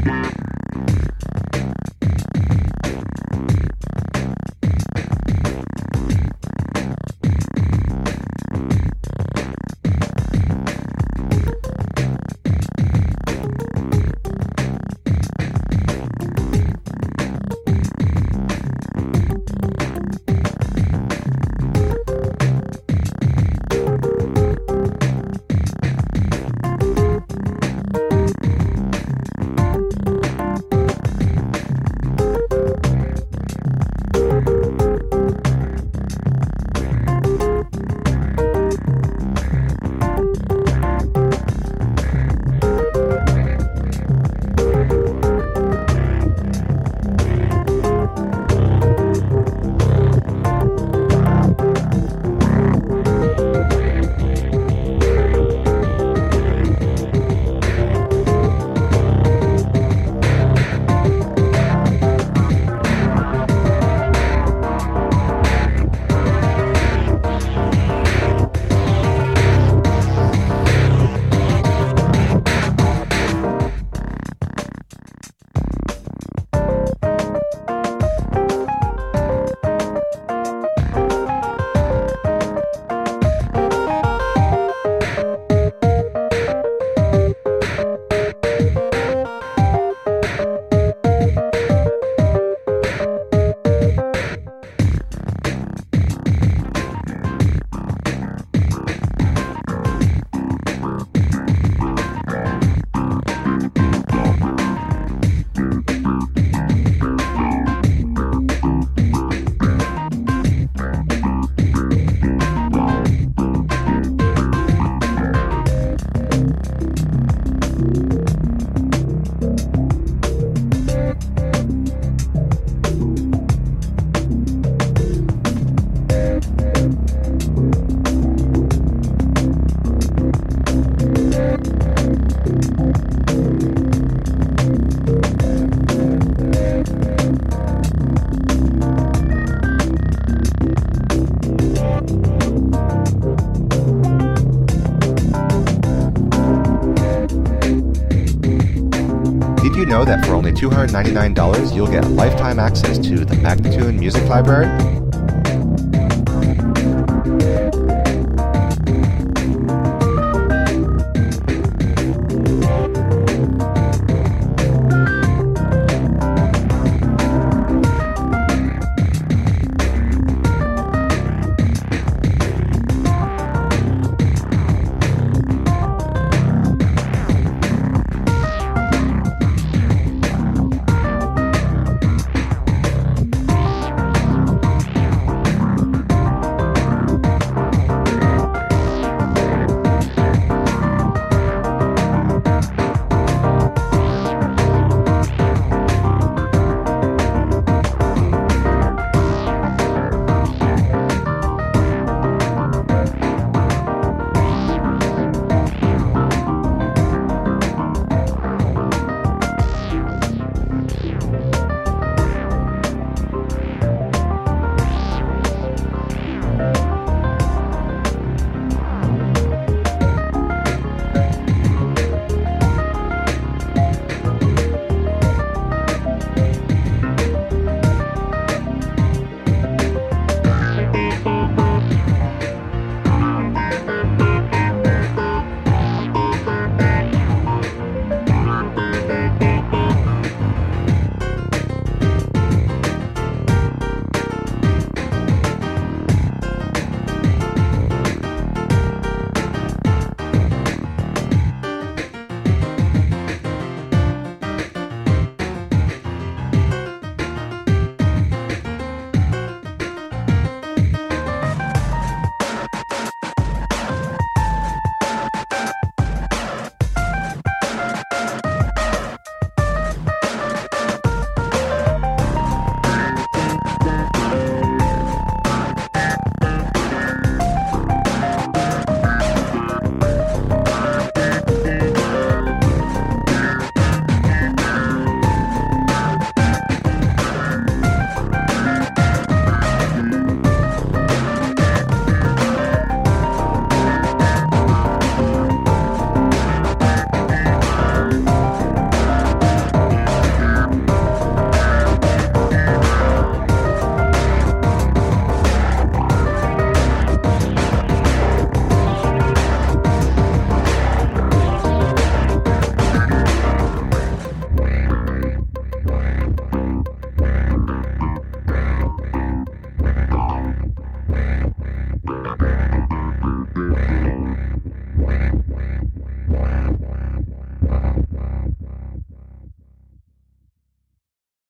Did you know that for only $299 you'll get lifetime access to the Magnatune Music Library?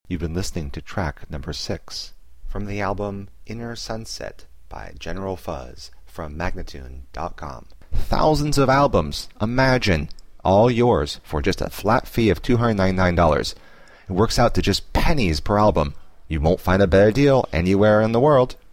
You've been listening to track number 6 from the album Inner Sunset by General Fuzz from Magnatune.com. Thousands of albums, imagine, all yours for just a flat fee of $299. It works out to just pennies per album. You won't find a better deal anywhere in the world.